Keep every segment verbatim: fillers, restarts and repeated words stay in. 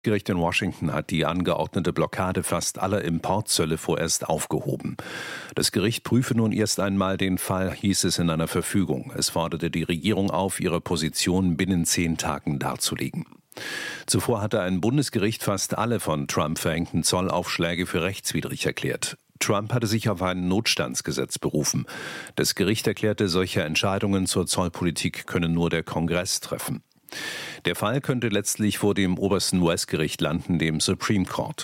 Gericht in Washington hat die angeordnete Blockade fast aller Importzölle vorerst aufgehoben. Das Gericht prüfe nun erst einmal den Fall, hieß es in einer Verfügung. Es forderte die Regierung auf, ihre Position binnen zehn Tagen darzulegen. Zuvor hatte ein Bundesgericht fast alle von Trump verhängten Zollaufschläge für rechtswidrig erklärt. Trump hatte sich auf ein Notstandsgesetz berufen. Das Gericht erklärte, solche Entscheidungen zur Zollpolitik könne nur der Kongress treffen. Der Fall könnte letztlich vor dem obersten U S-Gericht landen, dem Supreme Court.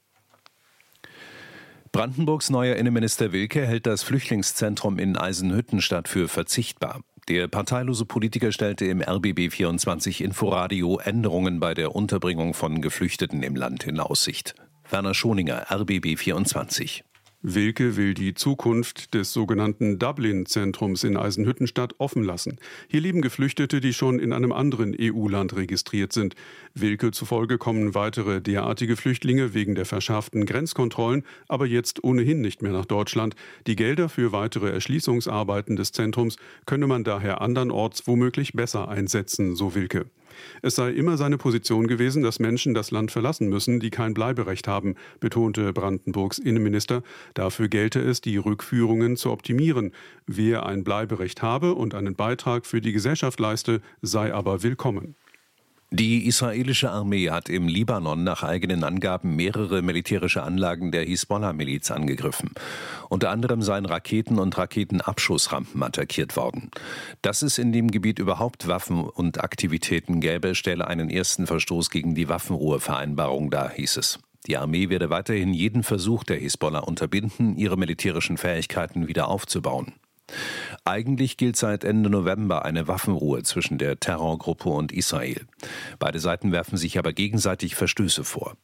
Brandenburgs neuer Innenminister Wilke hält das Flüchtlingszentrum in Eisenhüttenstadt für verzichtbar. Der parteilose Politiker stellte im R B B vierundzwanzig Inforadio Änderungen bei der Unterbringung von Geflüchteten im Land in Aussicht. Werner Schoninger, R B B vierundzwanzig. Wilke will die Zukunft des sogenannten Dublin-Zentrums in Eisenhüttenstadt offen lassen. Hier leben Geflüchtete, die schon in einem anderen E U-Land registriert sind. Wilke zufolge kommen weitere derartige Flüchtlinge wegen der verschärften Grenzkontrollen aber jetzt ohnehin nicht mehr nach Deutschland. Die Gelder für weitere Erschließungsarbeiten des Zentrums könne man daher andernorts womöglich besser einsetzen, so Wilke. Es sei immer seine Position gewesen, dass Menschen das Land verlassen müssen, die kein Bleiberecht haben, betonte Brandenburgs Innenminister. Dafür gelte es, die Rückführungen zu optimieren. Wer ein Bleiberecht habe und einen Beitrag für die Gesellschaft leiste, sei aber willkommen. Die israelische Armee hat im Libanon nach eigenen Angaben mehrere militärische Anlagen der Hisbollah-Miliz angegriffen. Unter anderem seien Raketen und Raketenabschussrampen attackiert worden. Dass es in dem Gebiet überhaupt Waffen und Aktivitäten gäbe, stelle einen ersten Verstoß gegen die Waffenruhevereinbarung dar, hieß es. Die Armee werde weiterhin jeden Versuch der Hisbollah unterbinden, ihre militärischen Fähigkeiten wieder aufzubauen. Eigentlich gilt seit Ende November eine Waffenruhe zwischen der Terrorgruppe und Israel. Beide Seiten werfen sich aber gegenseitig Verstöße vor.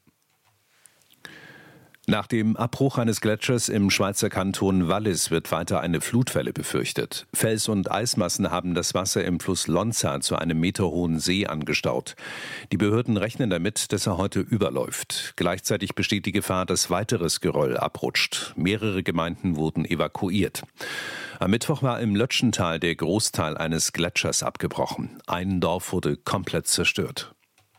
Nach dem Abbruch eines Gletschers im Schweizer Kanton Wallis wird weiter eine Flutwelle befürchtet. Fels- und Eismassen haben das Wasser im Fluss Lonza zu einem meterhohen See angestaut. Die Behörden rechnen damit, dass er heute überläuft. Gleichzeitig besteht die Gefahr, dass weiteres Geröll abrutscht. Mehrere Gemeinden wurden evakuiert. Am Mittwoch war im Lötschental der Großteil eines Gletschers abgebrochen. Ein Dorf wurde komplett zerstört.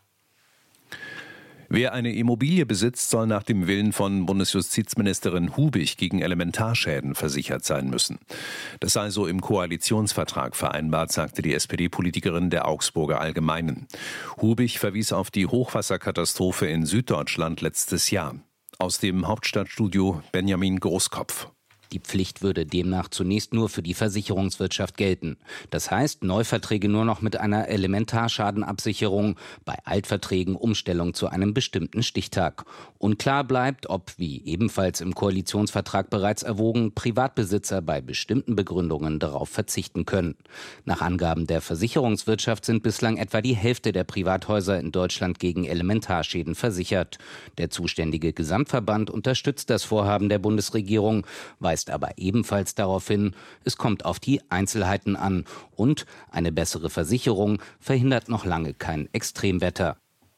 Wer eine Immobilie besitzt, soll nach dem Willen von Bundesjustizministerin Hubig gegen Elementarschäden versichert sein müssen. Das sei so im Koalitionsvertrag vereinbart, sagte die S P D-Politikerin der Augsburger Allgemeinen. Hubig verwies auf die Hochwasserkatastrophe in Süddeutschland letztes Jahr. Aus dem Hauptstadtstudio Benjamin Großkopf. Die Pflicht würde demnach zunächst nur für die Versicherungswirtschaft gelten. Das heißt, Neuverträge nur noch mit einer Elementarschadenabsicherung, bei Altverträgen Umstellung zu einem bestimmten Stichtag. Unklar bleibt, ob, wie ebenfalls im Koalitionsvertrag bereits erwogen, Privatbesitzer bei bestimmten Begründungen darauf verzichten können. Nach Angaben der Versicherungswirtschaft sind bislang etwa die Hälfte der Privathäuser in Deutschland gegen Elementarschäden versichert. Der zuständige Gesamtverband unterstützt das Vorhaben der Bundesregierung, weist aber ebenfalls darauf hin, es kommt auf die Einzelheiten an und eine bessere Versicherung verhindert noch lange kein Extremwetter.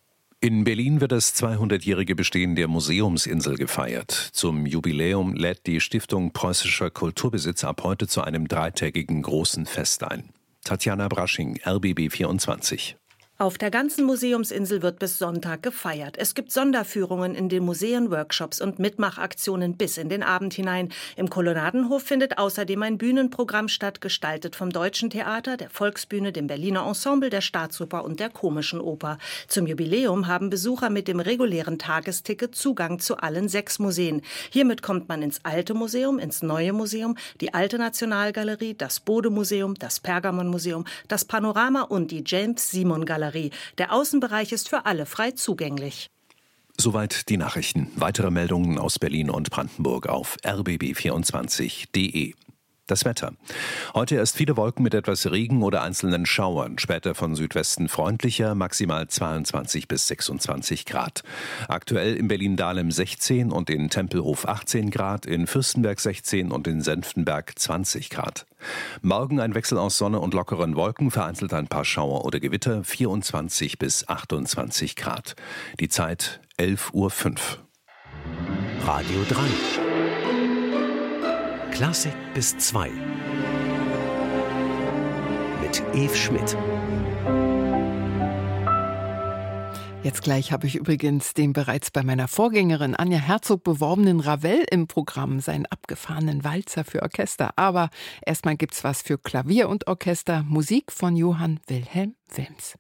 In Berlin wird das zweihundertjährige Bestehen der Museumsinsel gefeiert. Zum Jubiläum lädt die Stiftung Preußischer Kulturbesitz ab heute zu einem dreitägigen großen Fest ein. Tatjana Brasching, R B B vierundzwanzig. Auf der ganzen Museumsinsel wird bis Sonntag gefeiert. Es gibt Sonderführungen in den Museen, Workshops und Mitmachaktionen bis in den Abend hinein. Im Kolonnadenhof findet außerdem ein Bühnenprogramm statt, gestaltet vom Deutschen Theater, der Volksbühne, dem Berliner Ensemble, der Staatsoper und der Komischen Oper. Zum Jubiläum haben Besucher mit dem regulären Tagesticket Zugang zu allen sechs Museen. Hiermit kommt man ins Alte Museum, ins Neue Museum, die Alte Nationalgalerie, das Bode-Museum, das Pergamon-Museum, das Panorama und die James-Simon-Galerie. Der Außenbereich ist für alle frei zugänglich. Soweit die Nachrichten. Weitere Meldungen aus Berlin und Brandenburg auf r b b vierundzwanzig punkt d e. Das Wetter. Heute erst viele Wolken mit etwas Regen oder einzelnen Schauern. Später von Südwesten freundlicher, maximal zweiundzwanzig bis sechsundzwanzig Grad. Aktuell in Berlin-Dahlem sechzehn und in Tempelhof achtzehn Grad, in Fürstenberg sechzehn und in Senftenberg zwanzig Grad. Morgen ein Wechsel aus Sonne und lockeren Wolken, vereinzelt ein paar Schauer oder Gewitter, vierundzwanzig bis achtundzwanzig Grad. Die Zeit elf Uhr fünf. Radio drei. Klassik bis zwei. Mit Eve Schmidt. Jetzt gleich habe ich übrigens den bereits bei meiner Vorgängerin Anja Herzog beworbenen Ravel im Programm, seinen abgefahrenen Walzer für Orchester. Aber erstmal gibt's was für Klavier und Orchester, Musik von Johann Wilhelm Wilms.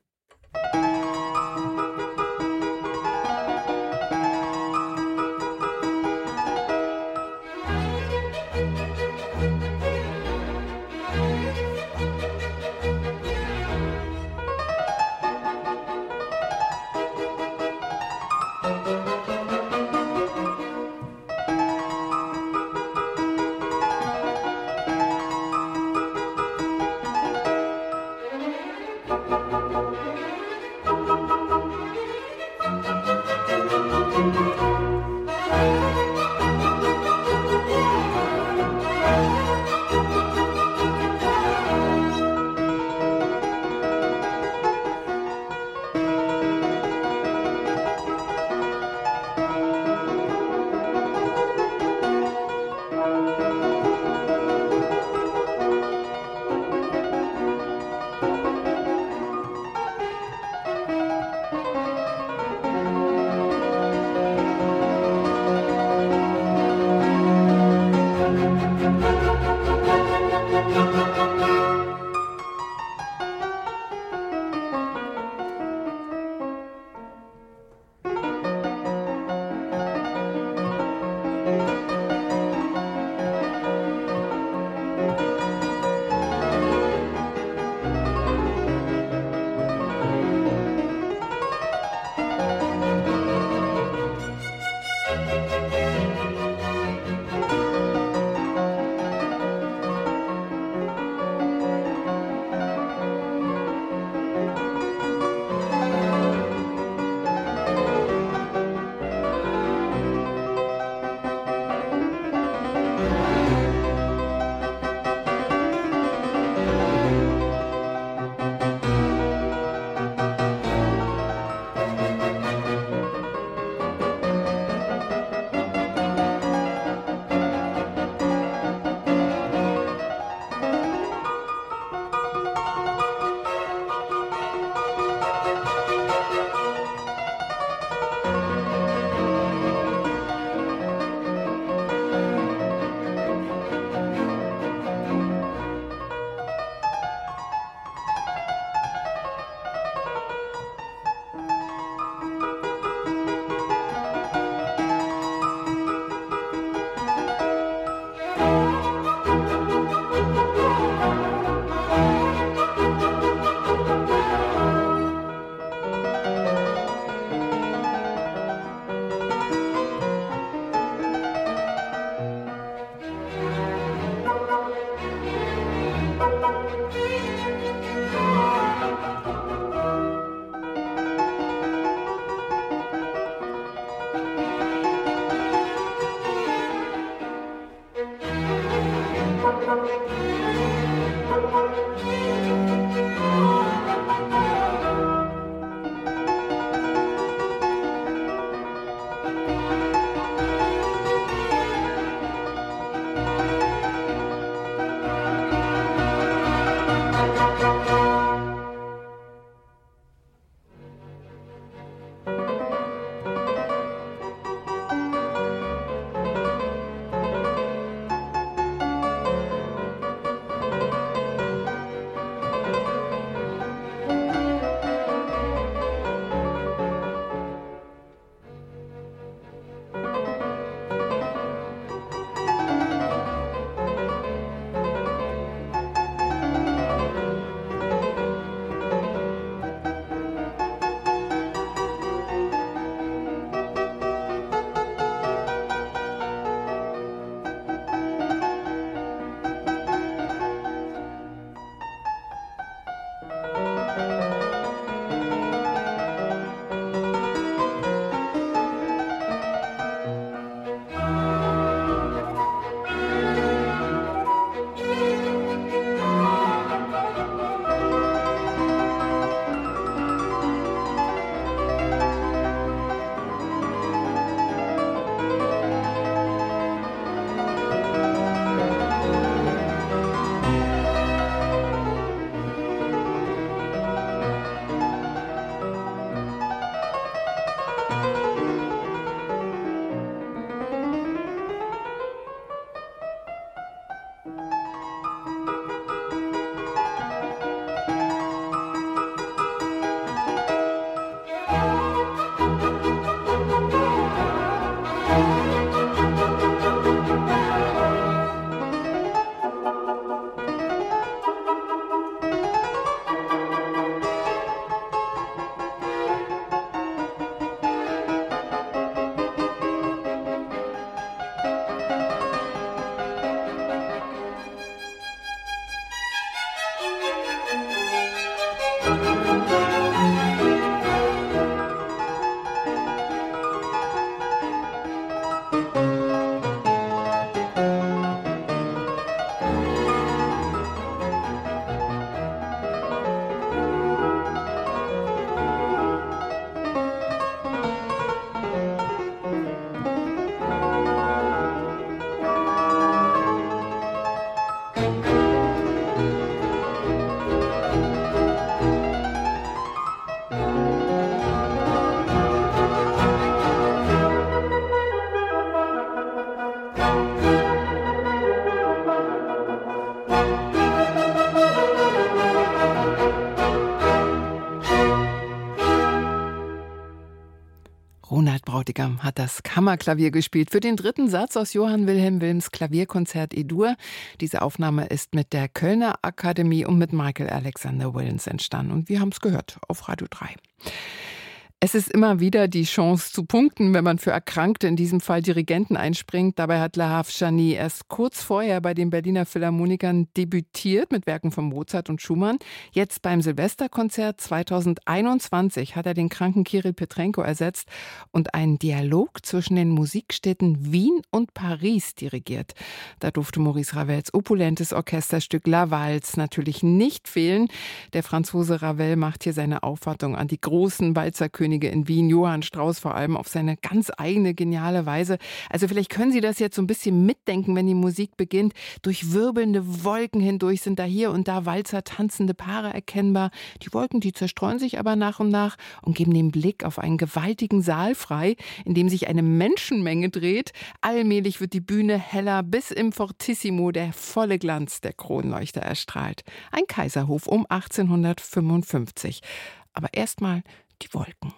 Ronald Brautigam hat das Kammerklavier gespielt für den dritten Satz aus Johann Wilhelm Wilms Klavierkonzert E-Dur. Diese Aufnahme ist mit der Kölner Akademie und mit Michael Alexander Williams entstanden. Und wir haben es gehört auf Radio drei. Es ist immer wieder die Chance zu punkten, wenn man für Erkrankte, in diesem Fall Dirigenten, einspringt. Dabei hat Lahav Shani erst kurz vorher bei den Berliner Philharmonikern debütiert mit Werken von Mozart und Schumann. Jetzt beim Silvesterkonzert zweitausendeinundzwanzig hat er den kranken Kirill Petrenko ersetzt und einen Dialog zwischen den Musikstädten Wien und Paris dirigiert. Da durfte Maurice Ravels opulentes Orchesterstück La Valse natürlich nicht fehlen. Der Franzose Ravel macht hier seine Aufwartung an die großen Walzerkönige in Wien, Johann Strauss vor allem, auf seine ganz eigene, geniale Weise. Also vielleicht können Sie das jetzt so ein bisschen mitdenken, wenn die Musik beginnt. Durch wirbelnde Wolken hindurch sind da hier und da Walzer tanzende Paare erkennbar. Die Wolken, die zerstreuen sich aber nach und nach und geben den Blick auf einen gewaltigen Saal frei, in dem sich eine Menschenmenge dreht. Allmählich wird die Bühne heller, bis im Fortissimo der volle Glanz der Kronleuchter erstrahlt. Ein Kaiserhof um achtzehnhundertfünfundfünfzig. Aber erstmal die Wolken.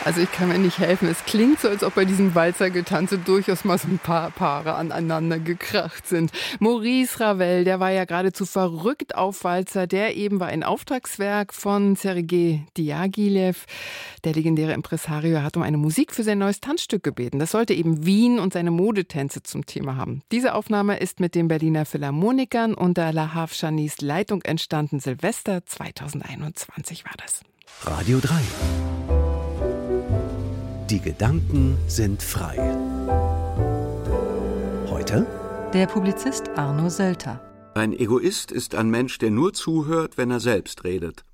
Also ich kann mir nicht helfen. Es klingt so, als ob bei diesem Walzergetanze durchaus mal so ein paar Paare aneinander gekracht sind. Maurice Ravel, der war ja geradezu verrückt auf Walzer. Der eben war ein Auftragswerk von Sergei Diaghilev. Der legendäre Impresario hat um eine Musik für sein neues Tanzstück gebeten. Das sollte eben Wien und seine Modetänze zum Thema haben. Diese Aufnahme ist mit den Berliner Philharmonikern unter Lahav Shanis Leitung entstanden. Silvester zweitausendeinundzwanzig war das. Radio drei. Die Gedanken sind frei. Heute? Der Publizist Arno Sölter. Ein Egoist ist ein Mensch, der nur zuhört, wenn er selbst redet.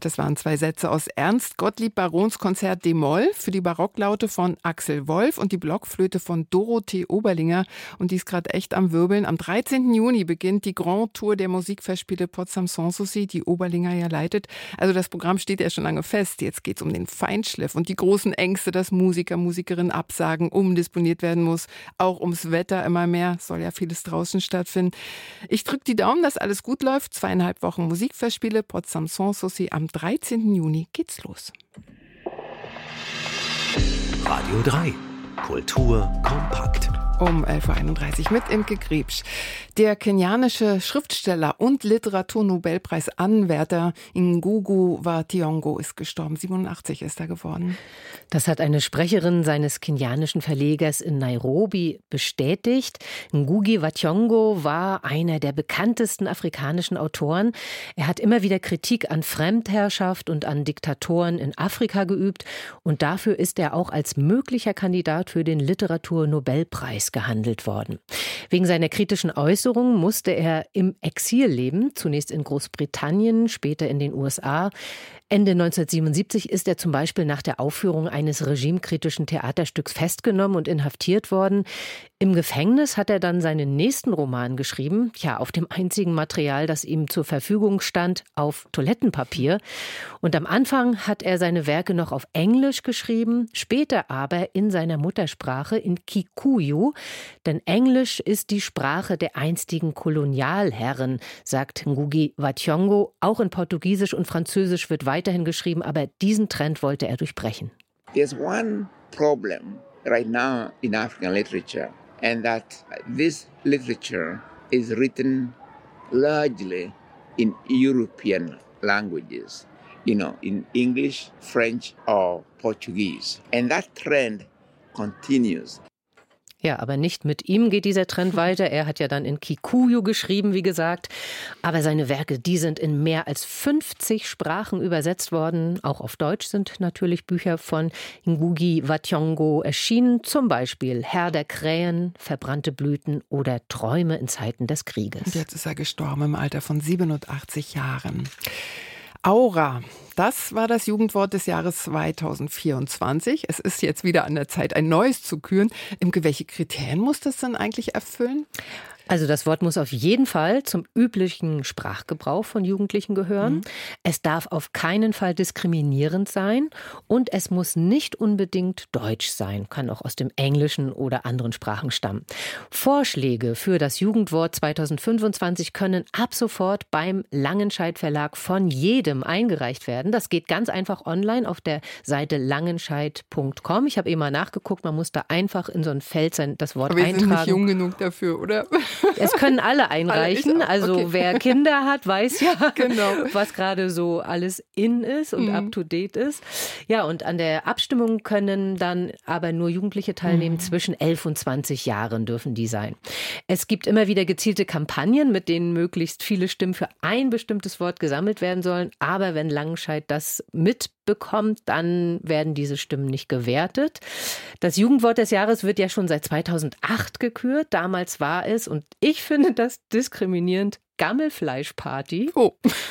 Das waren zwei Sätze aus Ernst Gottlieb Barons Konzert D-Moll für die Barocklaute von Axel Wolf und die Blockflöte von Dorothee Oberlinger. Und die ist gerade echt am Wirbeln. Am dreizehnten Juni beginnt die Grand Tour der Musikfestspiele Potsdam Sanssouci, die Oberlinger ja leitet. Also das Programm steht ja schon lange fest. Jetzt geht es um den Feinschliff und die großen Ängste, dass Musiker, Musikerinnen absagen, umdisponiert werden muss. Auch ums Wetter immer mehr. Soll ja vieles draußen stattfinden. Ich drücke die Daumen, dass alles gut läuft. Zweieinhalb Wochen Musikfestspiele Potsdam Sanssouci. Am dreizehnten Juni geht's los. Radio drei. Kultur kompakt. Um elf Uhr einunddreißig mit Imke Griebsch. Der kenianische Schriftsteller und Literaturnobelpreisanwärter Ngugi wa Thiong'o ist gestorben. siebenundachtzig ist er geworden. Das hat eine Sprecherin seines kenianischen Verlegers in Nairobi bestätigt. Ngugi wa Thiong'o war einer der bekanntesten afrikanischen Autoren. Er hat immer wieder Kritik an Fremdherrschaft und an Diktatoren in Afrika geübt. Und dafür ist er auch als möglicher Kandidat für den Literaturnobelpreis gehandelt worden. Wegen seiner kritischen Äußerungen musste er im Exil leben, zunächst in Großbritannien, später in den U S A. Ende neunzehnhundertsiebenundsiebzig ist er zum Beispiel nach der Aufführung eines regimekritischen Theaterstücks festgenommen und inhaftiert worden. Im Gefängnis hat er dann seinen nächsten Roman geschrieben, ja, auf dem einzigen Material, das ihm zur Verfügung stand, auf Toilettenpapier. Und am Anfang hat er seine Werke noch auf Englisch geschrieben, später aber in seiner Muttersprache, in Kikuyu. Denn Englisch ist die Sprache der einstigen Kolonialherren, sagt Ngugi wa Thiong'o. Auch in Portugiesisch und Französisch wird weiterhin geschrieben, aber diesen Trend wollte er durchbrechen. There's one problem right now in African literature, and that this literature is written largely in European languages, you know, in English, French or Portuguese. And that trend continues. Ja, aber nicht mit ihm geht dieser Trend weiter. Er hat ja dann in Kikuyu geschrieben, wie gesagt. Aber seine Werke, die sind in mehr als fünfzig Sprachen übersetzt worden. Auch auf Deutsch sind natürlich Bücher von Ngugi wa Thiong'o erschienen. Zum Beispiel Herr der Krähen, Verbrannte Blüten oder Träume in Zeiten des Krieges. Und jetzt ist er gestorben im Alter von siebenundachtzig Jahren. Aura, das war das Jugendwort des Jahres zweitausendvierundzwanzig. Es ist jetzt wieder an der Zeit, ein neues zu küren. Imke, welche Kriterien muss das denn eigentlich erfüllen? Also das Wort muss auf jeden Fall zum üblichen Sprachgebrauch von Jugendlichen gehören. Mhm. Es darf auf keinen Fall diskriminierend sein und es muss nicht unbedingt deutsch sein, kann auch aus dem Englischen oder anderen Sprachen stammen. Vorschläge für das Jugendwort zweitausendfünfundzwanzig können ab sofort beim Langenscheidt Verlag von jedem eingereicht werden. Das geht ganz einfach online auf der Seite langenscheidt punkt com. Ich habe eben mal nachgeguckt, man muss da einfach in so ein Feld sein, das Wort Aber wir eintragen. sind nicht jung genug dafür, oder? Es können alle einreichen. Alle also okay. Wer Kinder hat, weiß ja, genau. was gerade so alles in ist und mhm. up to date ist. Ja, und an der Abstimmung können dann aber nur Jugendliche teilnehmen. Mhm. Zwischen elf und zwanzig Jahren dürfen die sein. Es gibt immer wieder gezielte Kampagnen, mit denen möglichst viele Stimmen für ein bestimmtes Wort gesammelt werden sollen. Aber wenn Langenscheidt das mitbekommt, dann werden diese Stimmen nicht gewertet. Das Jugendwort des Jahres wird ja schon seit zweitausendacht gekürt. Damals war es, und ich finde das diskriminierend, Gammelfleischparty. Oh.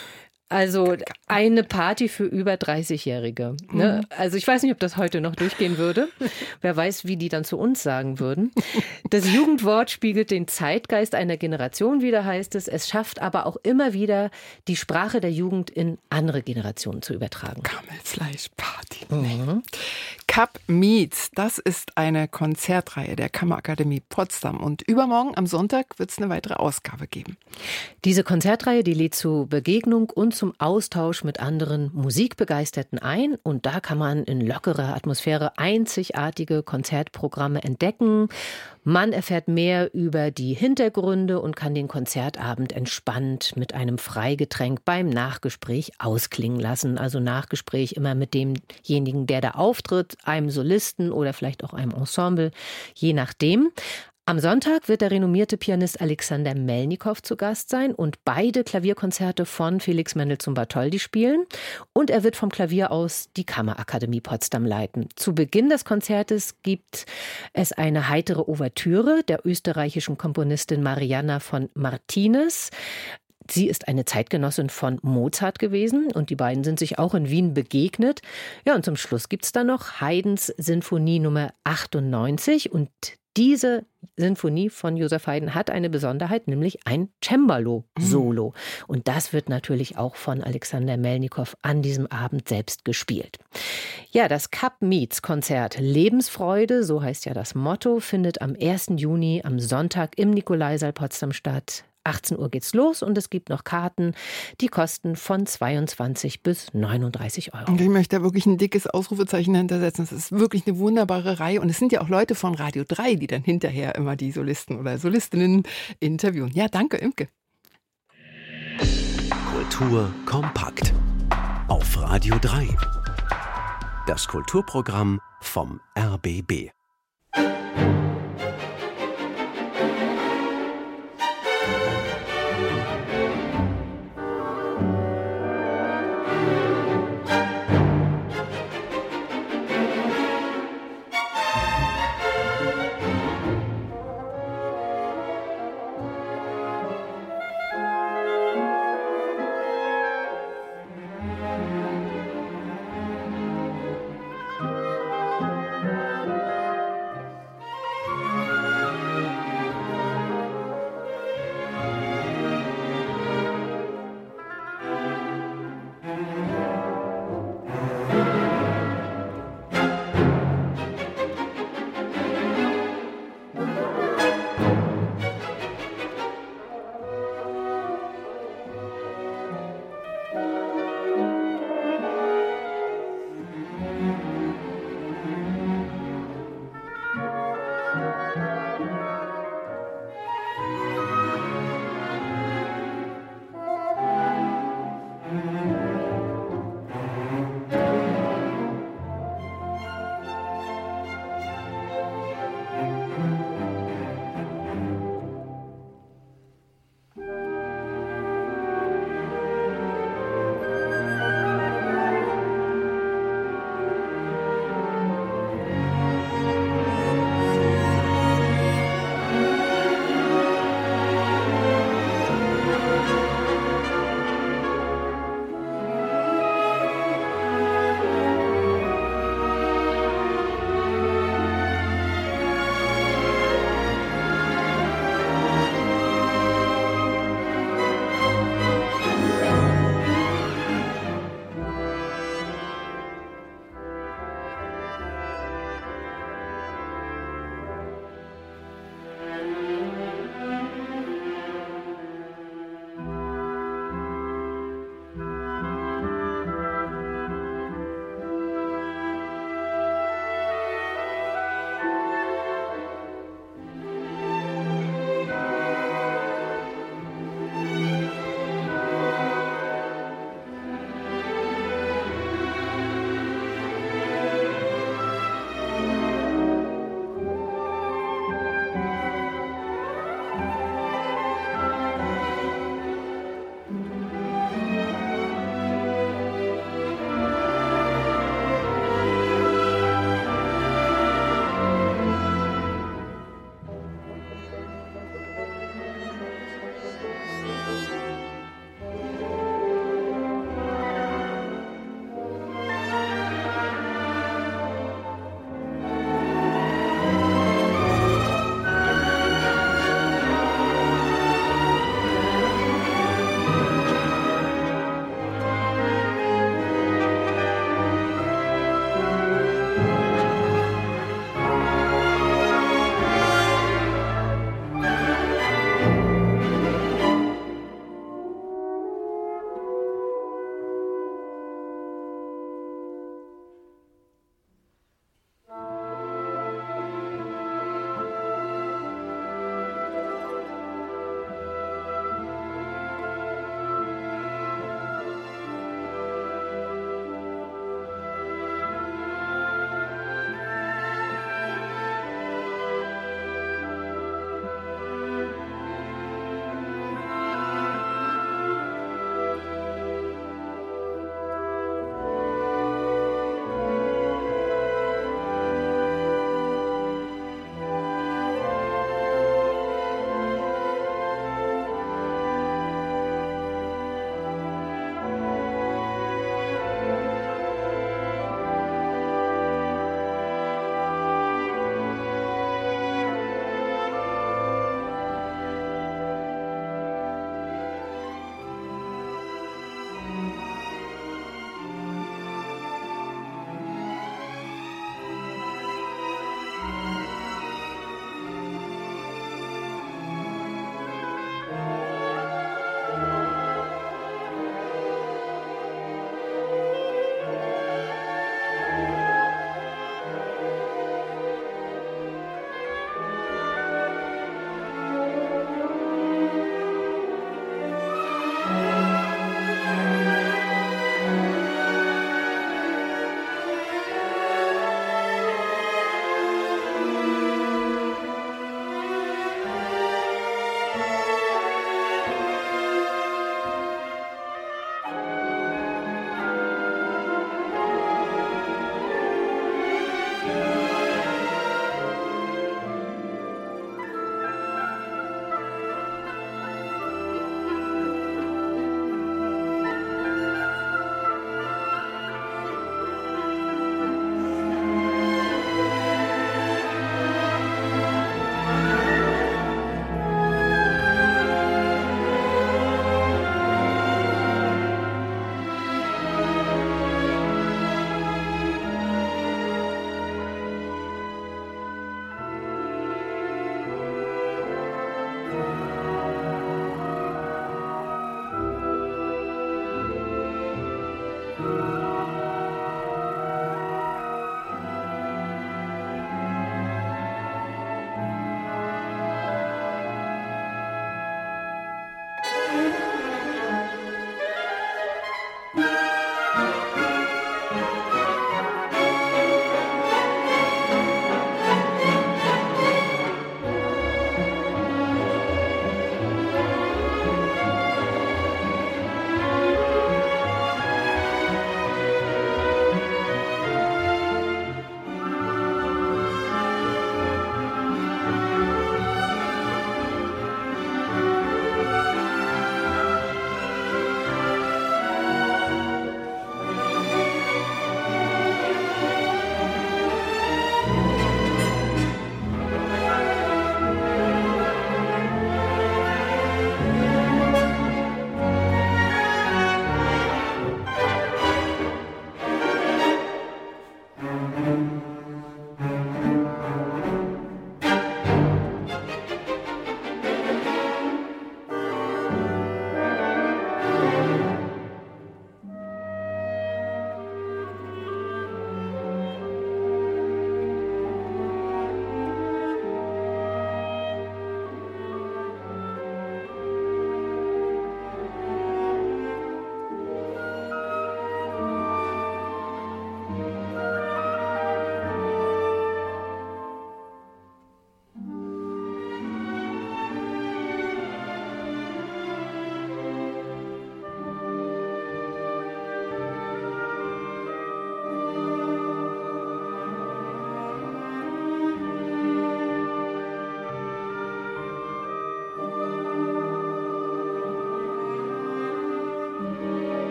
Also eine Party für über dreißigjährige. Ne? Also ich weiß nicht, ob das heute noch durchgehen würde. Wer weiß, wie die dann zu uns sagen würden. Das Jugendwort spiegelt den Zeitgeist einer Generation wider, heißt es. Es schafft aber auch immer wieder, die Sprache der Jugend in andere Generationen zu übertragen. Gammelfleischparty. Mhm. Cup Meets, das ist eine Konzertreihe der Kammerakademie Potsdam. Und übermorgen am Sonntag wird es eine weitere Ausgabe geben. Diese Konzertreihe, die lädt zu Begegnung und zum Austausch mit anderen Musikbegeisterten ein. Und da kann man in lockerer Atmosphäre einzigartige Konzertprogramme entdecken. Man erfährt mehr über die Hintergründe und kann den Konzertabend entspannt mit einem Freigetränk beim Nachgespräch ausklingen lassen. Also Nachgespräch immer mit demjenigen, der da auftritt, einem Solisten oder vielleicht auch einem Ensemble, je nachdem. Am Sonntag wird der renommierte Pianist Alexander Melnikow zu Gast sein und beide Klavierkonzerte von Felix Mendelssohn Bartholdy spielen. Und er wird vom Klavier aus die Kammerakademie Potsdam leiten. Zu Beginn des Konzertes gibt es eine heitere Ouvertüre der österreichischen Komponistin Marianna von Martinez. Sie ist eine Zeitgenossin von Mozart gewesen und die beiden sind sich auch in Wien begegnet. Ja, und zum Schluss gibt es dann noch Haydns Sinfonie Nummer achtundneunzig und diese Sinfonie von Joseph Haydn hat eine Besonderheit, nämlich ein Cembalo-Solo. Mhm. Und das wird natürlich auch von Alexander Melnikow an diesem Abend selbst gespielt. Ja, das Cup Meets Konzert Lebensfreude, so heißt ja das Motto, findet am ersten Juni am Sonntag im Nikolaisaal Potsdam statt. achtzehn Uhr geht's los und es gibt noch Karten, die kosten von zweiundzwanzig bis neununddreißig Euro. Und ich möchte da wirklich ein dickes Ausrufezeichen hintersetzen. Es ist wirklich eine wunderbare Reihe und es sind ja auch Leute von Radio drei, die dann hinterher immer die Solisten oder Solistinnen interviewen. Ja, danke, Imke. Kultur kompakt auf Radio drei. Das Kulturprogramm vom R B B.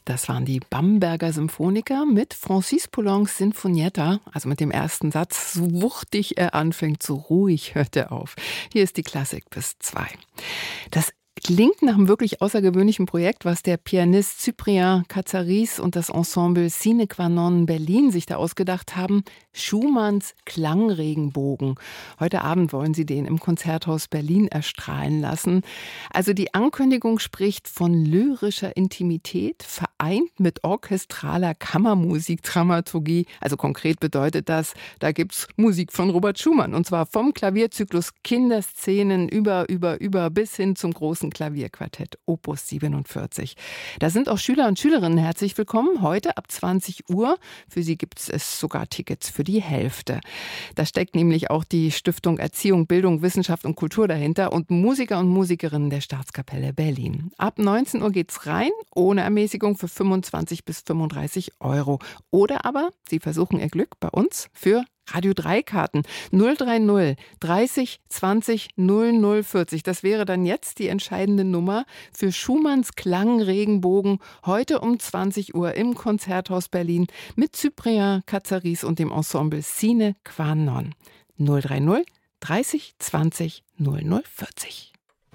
Das waren die Bamberger Symphoniker mit Francis Poulenc's Sinfonietta, also mit dem ersten Satz, so wuchtig er anfängt, so ruhig hört er auf. Hier ist die Klassik bis zwei. Das klingt nach einem wirklich außergewöhnlichen Projekt, was der Pianist Cyprien Katsaris und das Ensemble Sine Qua Non Berlin sich da ausgedacht haben. Schumanns Klangregenbogen. Heute Abend wollen sie den im Konzerthaus Berlin erstrahlen lassen. Also die Ankündigung spricht von lyrischer Intimität, vereint mit orchestraler Kammermusikdramaturgie. Also konkret bedeutet das, da gibt's Musik von Robert Schumann. Und zwar vom Klavierzyklus Kinderszenen über, über, über bis hin zum großen Klavierquartett Opus siebenundvierzig. Da sind auch Schüler und Schülerinnen herzlich willkommen. Heute ab zwanzig Uhr. Für sie gibt es sogar Tickets für die Hälfte. Da steckt nämlich auch die Stiftung Erziehung, Bildung, Wissenschaft und Kultur dahinter und Musiker und Musikerinnen der Staatskapelle Berlin. Ab neunzehn Uhr geht's rein, ohne Ermäßigung für fünfundzwanzig bis fünfunddreißig Euro. Oder aber Sie versuchen Ihr Glück bei uns für Radio drei Karten null drei null dreißig zwanzig null null vierzig. Das wäre dann jetzt die entscheidende Nummer für Schumanns Klangregenbogen heute um zwanzig Uhr im Konzerthaus Berlin mit Cyprien Katsaris und dem Ensemble Sine Qua Non. null drei null dreißig zwanzig null null vierzig.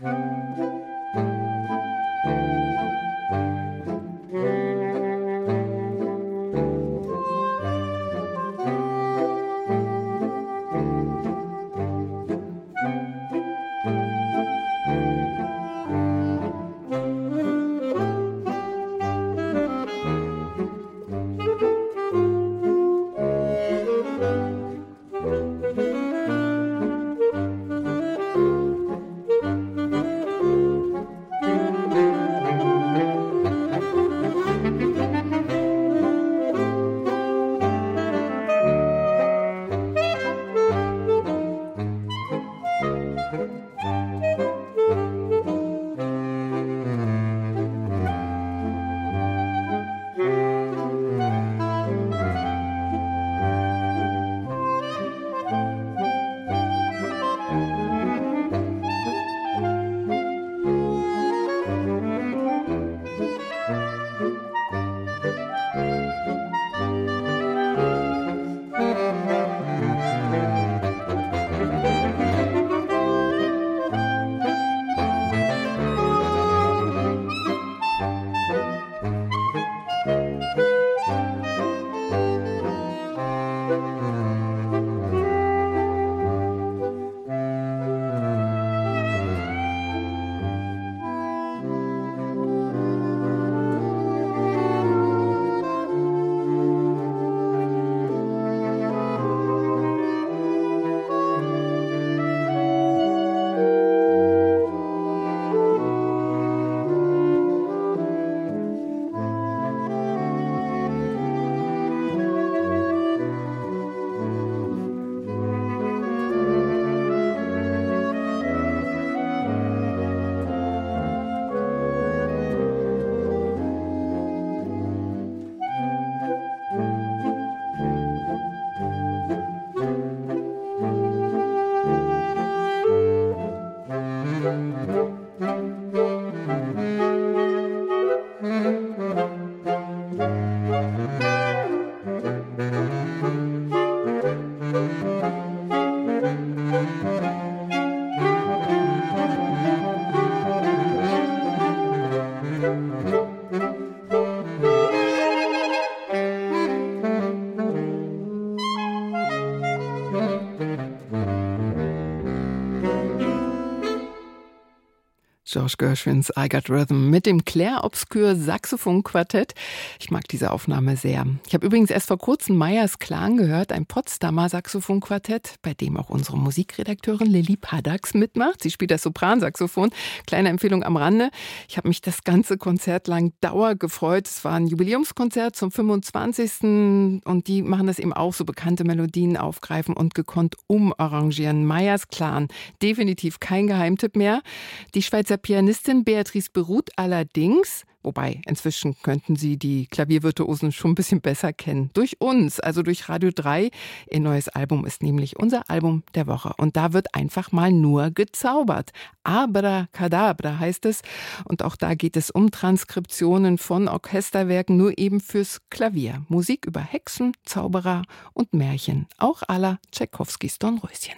George Gershwins I Got Rhythm mit dem Clair Obscur Saxophon-Quartett. Ich mag diese Aufnahme sehr. Ich habe übrigens erst vor kurzem Meyers Klang gehört, ein Potsdamer Saxophon-Quartett, bei dem auch unsere Musikredakteurin Lilly Paddax mitmacht. Sie spielt das Sopransaxophon. Kleine Empfehlung am Rande. Ich habe mich das ganze Konzert lang dauer gefreut. Es war ein Jubiläumskonzert zum fünfundzwanzigsten und die machen das eben auch, so bekannte Melodien aufgreifen und gekonnt umarrangieren. Meyers Klang, definitiv kein Geheimtipp mehr. Die Schweizer Pianistin Beatrice Beruth allerdings, wobei inzwischen könnten Sie die Klaviervirtuosen schon ein bisschen besser kennen, durch uns, also durch Radio drei. Ihr neues Album ist nämlich unser Album der Woche und da wird einfach mal nur gezaubert. Abracadabra heißt es und auch da geht es um Transkriptionen von Orchesterwerken, nur eben fürs Klavier. Musik über Hexen, Zauberer und Märchen, auch à la Tschaikowskis Dornröschen.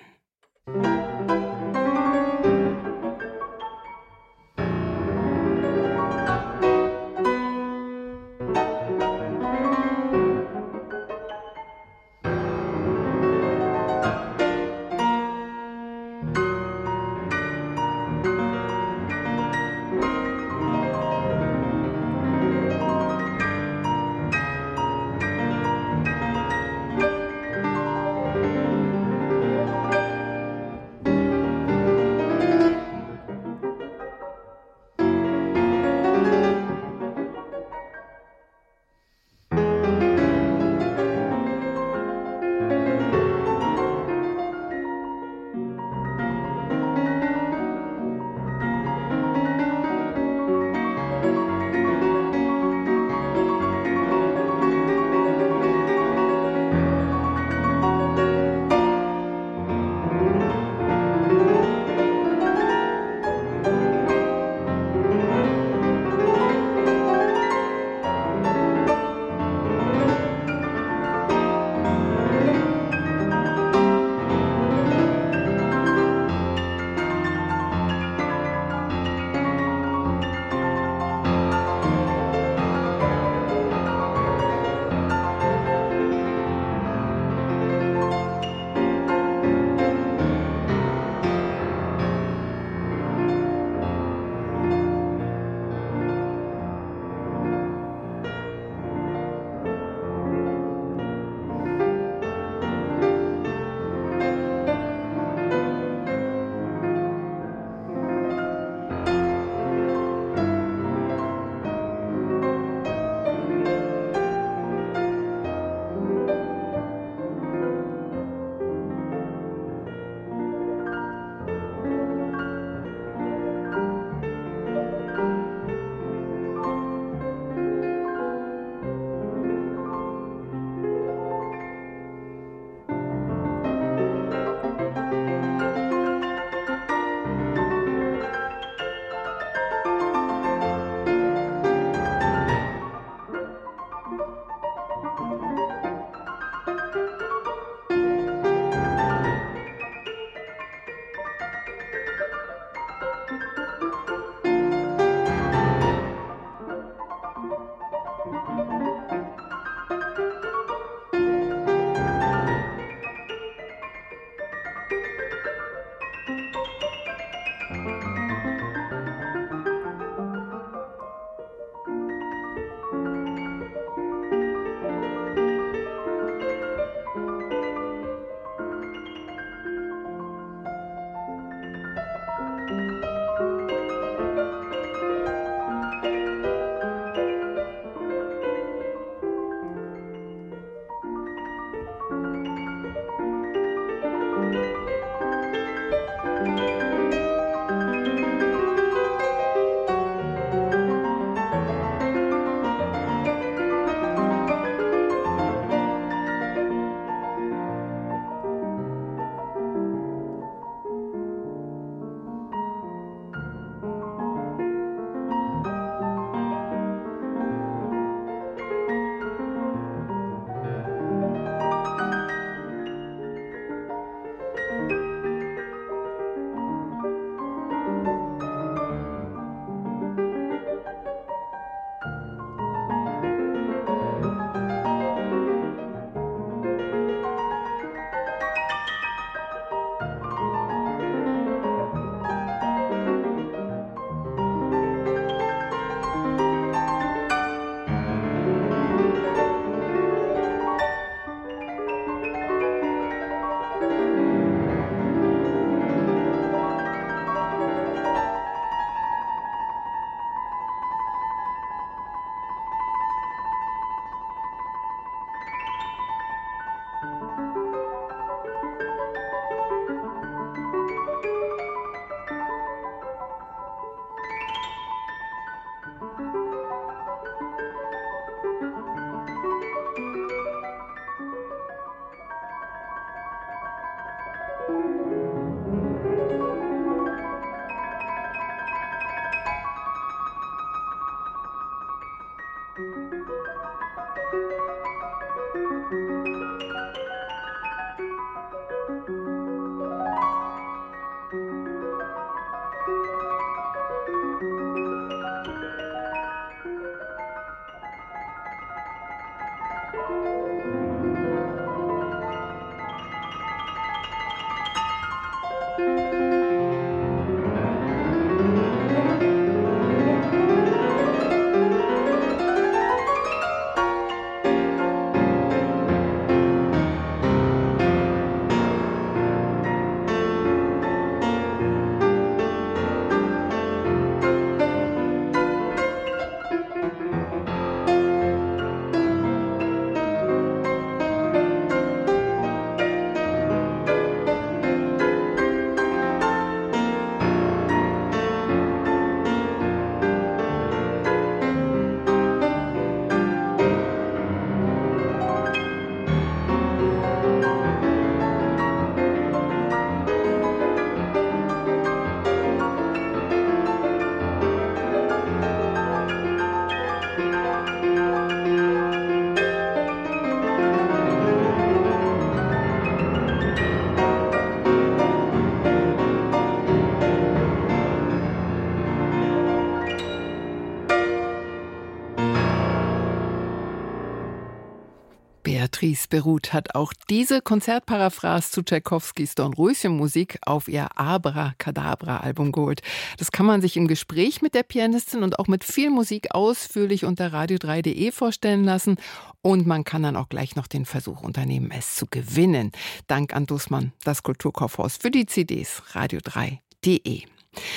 Beatrice Bérut hat auch diese Konzertparaphrase zu Tschaikowskis Dornröschen-Musik auf ihr Abracadabra-Album geholt. Das kann man sich im Gespräch mit der Pianistin und auch mit viel Musik ausführlich unter radio drei punkt de vorstellen lassen. Und man kann dann auch gleich noch den Versuch unternehmen, es zu gewinnen. Dank an Dussmann, das Kulturkaufhaus, für die C Ds radio drei punkt de.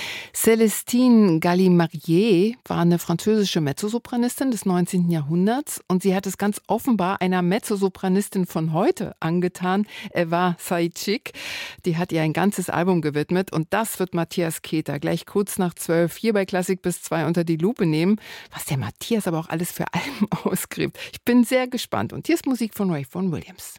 Célestine Gallimarié war eine französische Mezzosopranistin des neunzehnten Jahrhunderts und sie hat es ganz offenbar einer Mezzosopranistin von heute angetan, Eva Saïdchik. Die hat ihr ein ganzes Album gewidmet und das wird Matthias Keter gleich kurz nach zwölf hier bei Klassik bis zwei unter die Lupe nehmen. Was der Matthias aber auch alles für Alben ausgräbt. Ich bin sehr gespannt und hier ist Musik von Ray Vaughan Williams.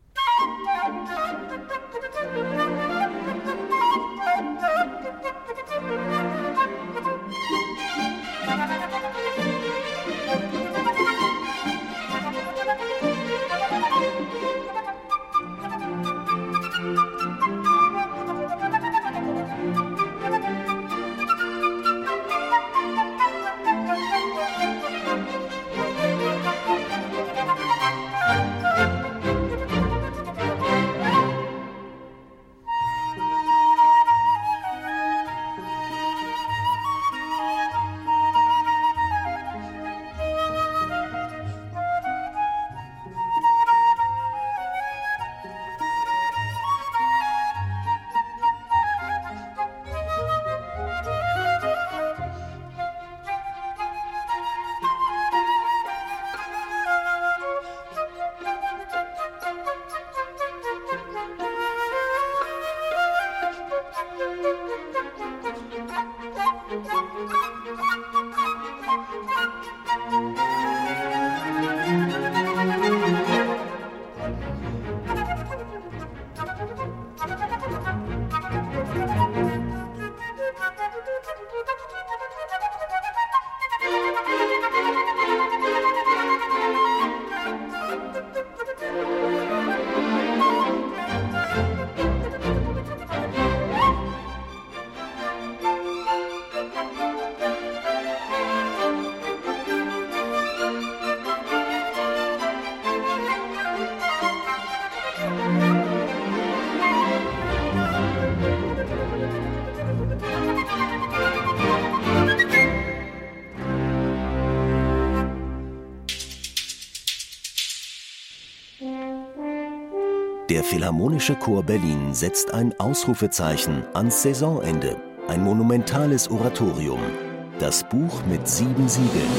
Der Philharmonische Chor Berlin setzt ein Ausrufezeichen ans Saisonende. Ein monumentales Oratorium. Das Buch mit sieben Siegeln.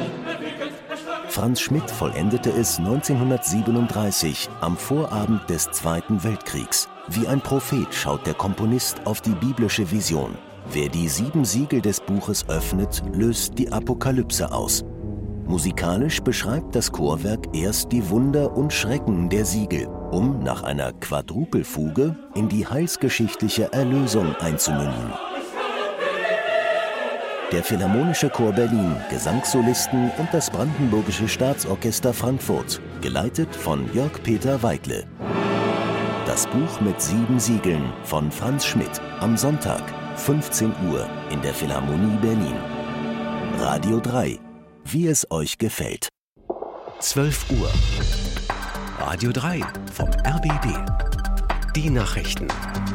Franz Schmidt vollendete es neunzehnhundertsiebenunddreißig am Vorabend des Zweiten Weltkriegs. Wie ein Prophet schaut der Komponist auf die biblische Vision. Wer die sieben Siegel des Buches öffnet, löst die Apokalypse aus. Musikalisch beschreibt das Chorwerk erst die Wunder und Schrecken der Siegel, um nach einer Quadrupelfuge in die heilsgeschichtliche Erlösung einzumünden. Der Philharmonische Chor Berlin, Gesangssolisten und das Brandenburgische Staatsorchester Frankfurt, geleitet von Jörg-Peter Weidle. Das Buch mit sieben Siegeln von Franz Schmidt, am Sonntag, fünfzehn Uhr, in der Philharmonie Berlin. Radio drei, wie es euch gefällt. zwölf Uhr. Radio drei vom R B B. Die Nachrichten.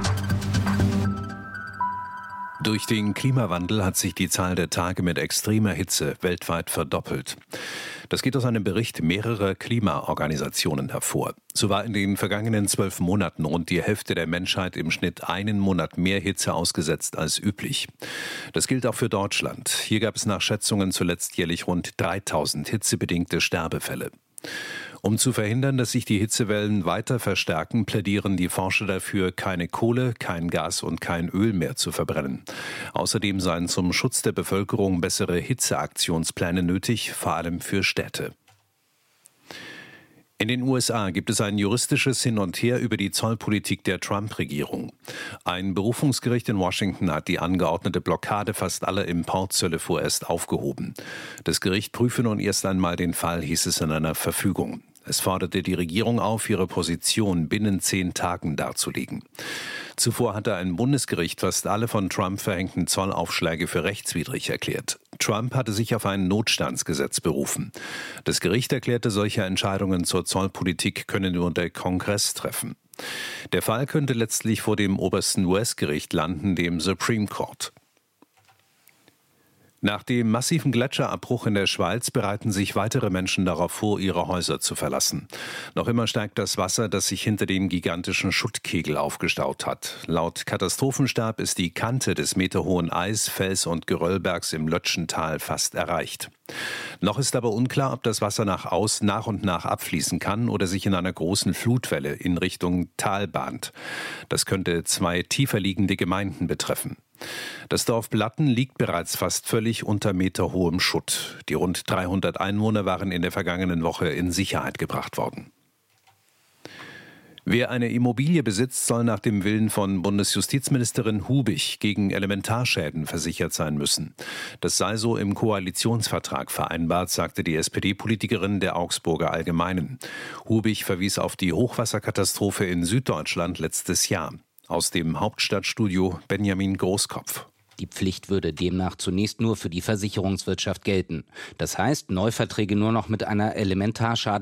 Durch den Klimawandel hat sich die Zahl der Tage mit extremer Hitze weltweit verdoppelt. Das geht aus einem Bericht mehrerer Klimaorganisationen hervor. So war in den vergangenen zwölf Monaten rund die Hälfte der Menschheit im Schnitt einen Monat mehr Hitze ausgesetzt als üblich. Das gilt auch für Deutschland. Hier gab es nach Schätzungen zuletzt jährlich rund dreitausend hitzebedingte Sterbefälle. Um zu verhindern, dass sich die Hitzewellen weiter verstärken, plädieren die Forscher dafür, keine Kohle, kein Gas und kein Öl mehr zu verbrennen. Außerdem seien zum Schutz der Bevölkerung bessere Hitzeaktionspläne nötig, vor allem für Städte. In den U S A gibt es ein juristisches Hin und Her über die Zollpolitik der Trump-Regierung. Ein Berufungsgericht in Washington hat die angeordnete Blockade fast aller Importzölle vorerst aufgehoben. Das Gericht prüfe nun erst einmal den Fall, hieß es in einer Verfügung. Es forderte die Regierung auf, ihre Position binnen zehn Tagen darzulegen. Zuvor hatte ein Bundesgericht fast alle von Trump verhängten Zollaufschläge für rechtswidrig erklärt. Trump hatte sich auf ein Notstandsgesetz berufen. Das Gericht erklärte, solche Entscheidungen zur Zollpolitik könne nur der Kongress treffen. Der Fall könnte letztlich vor dem obersten U S-Gericht landen, dem Supreme Court. Nach dem massiven Gletscherabbruch in der Schweiz bereiten sich weitere Menschen darauf vor, ihre Häuser zu verlassen. Noch immer steigt das Wasser, das sich hinter dem gigantischen Schuttkegel aufgestaut hat. Laut Katastrophenstab ist die Kante des meterhohen Eis-, Fels- und Geröllbergs im Lötschental fast erreicht. Noch ist aber unklar, ob das Wasser nach Aus nach und nach abfließen kann oder sich in einer großen Flutwelle in Richtung Tal bahnt. Das könnte zwei tiefer liegende Gemeinden betreffen. Das Dorf Blatten liegt bereits fast völlig unter meterhohem Schutt. Die rund dreihundert Einwohner waren in der vergangenen Woche in Sicherheit gebracht worden. Wer eine Immobilie besitzt, soll nach dem Willen von Bundesjustizministerin Hubig gegen Elementarschäden versichert sein müssen. Das sei so im Koalitionsvertrag vereinbart, sagte die S P D-Politikerin der Augsburger Allgemeinen. Hubig verwies auf die Hochwasserkatastrophe in Süddeutschland letztes Jahr. Aus dem Hauptstadtstudio Benjamin Großkopf. Die Pflicht würde demnach zunächst nur für die Versicherungswirtschaft gelten. Das heißt, Neuverträge nur noch mit einer Elementarschaden